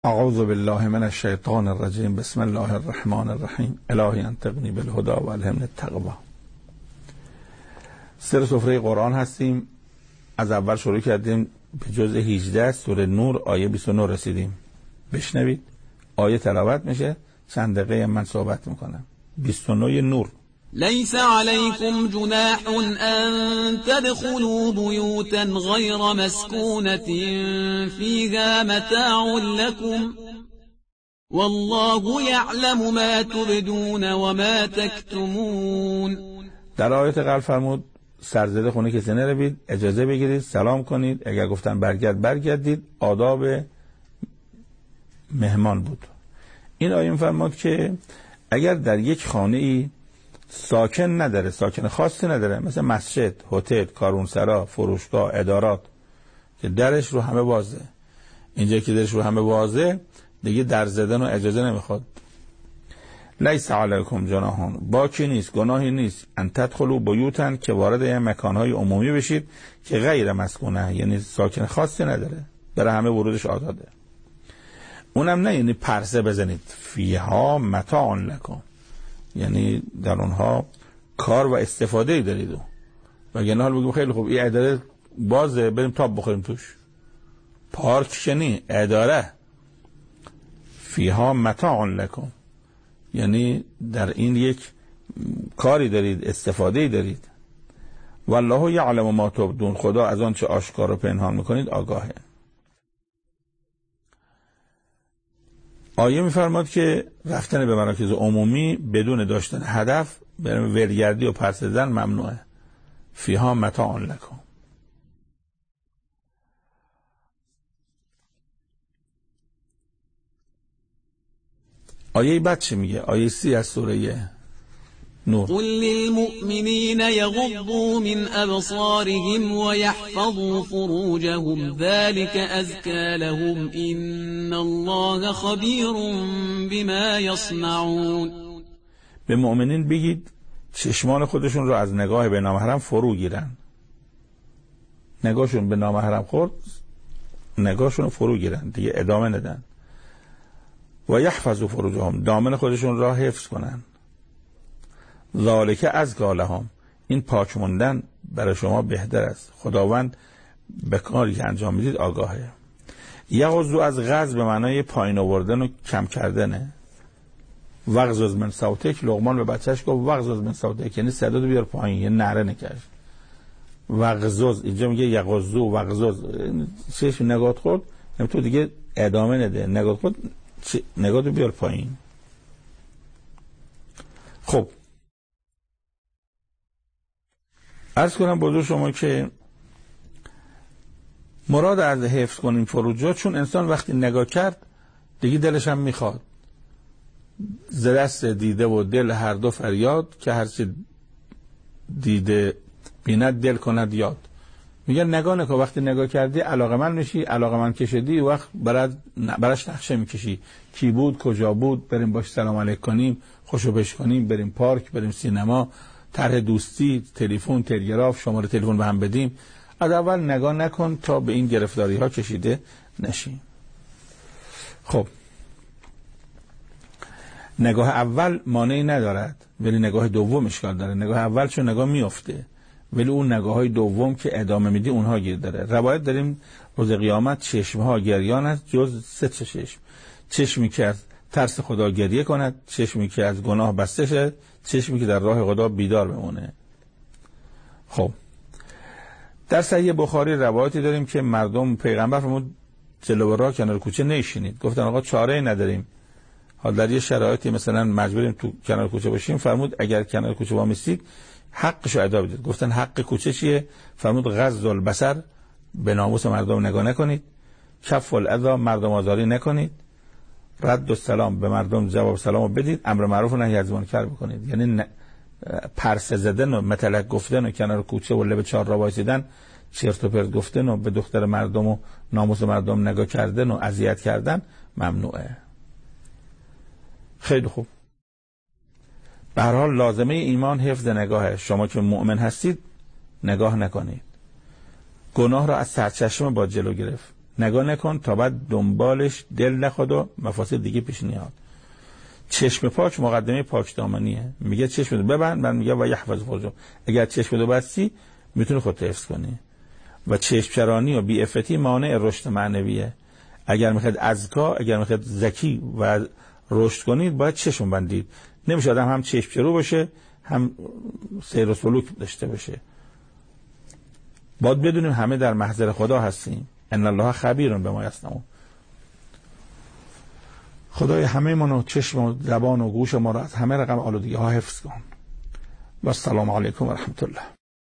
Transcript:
اعوذ بالله من الشیطان الرجیم. بسم الله الرحمن الرحیم. الهی انطقنی بالهدی و الهمنی التقوی. سر سفره قرآن هستیم. از اول شروع کردیم به جزء 18 سوره نور آیه 29 رسیدیم. بشنوید آیه تلاوت میشه، چند دقیقه من صحبت میکنم. 29 نور. ليس عليكم جناح أن تدخلوا بيوتا غير مسكونة فيها متاع لكم والله يعلم ما تبدون وما تكتمون. در آیت قبل فرمود سرزده خونه کسی نروید، اجازه بگیرید، سلام کنید، اگر گفتن برگردید. آداب مهمان بود. این آیه می‌فرماد که اگر در یک خانه ای ساکن نداره، ساکن خاصی نداره، مثل مسجد، هتل، کاروانسرا، فروشگاه، ادارات که درش رو همه بازه، اینجا که درش رو همه بازه دیگه در زدن و اجازه نمیخواد. لیس علیکم جناح، باکی نیست، گناهی نیست، ان تدخلوا بیوتا، که وارد این مکانهای عمومی بشید که غیر مسکونه، یعنی ساکن خاصی نداره، برای همه ورودش آزاده. اونم نه یعنی پرسه بزنید. فیها متاع لکم، یعنی در اونها کار و استفاده دارید. و اگه حال بگیم خیلی خوب این اداره بازه، بریم تاب بخوریم توش. پارک شنی اداره. فیها متاع لکم، یعنی در این یک کاری دارید، استفاده دارید. والله یعلم ما تبدون، خدا از آن چه آشکار و پنهان میکنید آگاهه. آیه میفرماد که رفتن به مراکز عمومی بدون داشتن هدف، برای ولگردی و پرسه زدن ممنوعه. فیها متاع لکم. آیه بعد چی میگه؟ آیه 30 از سوره نور. قل للمؤمنین یغضوا من ابصارهم ويحفظوا فروجهم ذلك ازكى لهم ان الله خبیر بما یصنعون. به مؤمنین بگید چشمان خودشون رو از نگاه به نامحرم فرو گیرن. نگاهشون به نامحرم خورد، نگاهشون رو فرو گیرن، دیگه ادامه ندن. و یحفظوا فروجهم، دامن خودشون را حفظ کنن. ذالک ازکی لهم، این پاک موندن برای شما بهتر است. خداوند به کاری که انجام میدید آگاهه. یغضوا از غض به معنای پایین آوردن و کم کردنه. وغضض من صوتک، لقمان به بچهش گفت وغضض من صوتک، یعنی صدا رو بیار پایین، یعنی نعره نکش. وغضض اینجا میگه یغضوا وغضض، چش نگات خورد، تو دیگه ادامه نده، نگات خورد نگات رو بیار پایین. خب عرض کنم بزرگ شما که مراد از حفظ کنیم فروجا، چون انسان وقتی نگاه کرد دیگه دلش هم میخواد. ز دست دیده و دل هر دو فریاد، که هرچی دیده بیند دل کند یاد. میگه نگاه نکن، وقتی نگاه کردی علاقمند میشی، علاقمند کشیدی، وقت براش نقشه میکشی. کی بود، کجا بود، بریم باش سلام علیک کنیم، خوشو بش کنیم، بریم پارک، بریم سینما، طرح دوستی، تلفن، تلگراف، شماره تلفن به هم بدیم. از اول نگاه نکن تا به این گرفتاری ها کشیده نشی. خب نگاه اول مانعی ندارد، ولی نگاه دوم اشکال داره. نگاه اول چون نگاه میفته، ولی اون نگاه های دوم که ادامه میدی اونها گیر داره. روایت داریم روز قیامت چشمها گریان است جز 3 چشم. چشمی که از ترس خدا گریه کند، چشمی که از گناه بسته شد، چشمی که در راه خدا بیدار بمونه. خب در صحیح بخاری روایتی داریم که مردم، پیغمبر فرمود جلو راه کنار کوچه نشینید. گفتن آقا چاره نداریم، حال در یه شرایطی مثلا مجبوریم تو کنار کوچه باشیم. فرمود اگر کنار کوچه وامیستید حقشو ادا بدید. گفتن حق کوچه چیه؟ فرمود غض البصر، به ناموس مردم نگاه نکنید. کف الاذی، مردم آزاری نکنید. رد السلام، به مردم جواب سلامو بدید. امر معروف و نهی از منکر بکنید. یعنی پرسه زدن و متلک گفتن و کنار کوچه و لب چهار را وایسیدن، چرت و پرت گفتن و به دختر مردم و ناموس مردم نگاه کردن و اذیت کردن ممنوعه. خیلی خوب. به هر حال لازمه ایمان حفظ نگاهه. شما که مؤمن هستید نگاه نکنید. گناه را از سرچشمه با جلو گرفت. نگاه نکن تا بعد دنبالش دل نخواد و مفاسد دیگه پیش نیاد. چشم پاک مقدمه پاکدامنیه. میگه چشم ببند، من میگه و یحفظ فروجهم. اگر چشم رو بستی میتونی خودت حفظ کنی. و چشم چرانی و بی عفتی مانع رشد معنویه. اگر میخواد ازکا، اگر میخواد ذکی و رشد کنید باید چشم بندید. نمیشه آدم هم چشم چرو باشه هم سیر و سلوک داشته باشه. باید بدونیم همه در محضر خدا هستیم. ان الله خبیر بما یصنعون. خدای همه منو چشم و زبان و گوش ما رو از همه رقم آلودگی ها حفظ کن. و السلام علیکم و رحمت الله.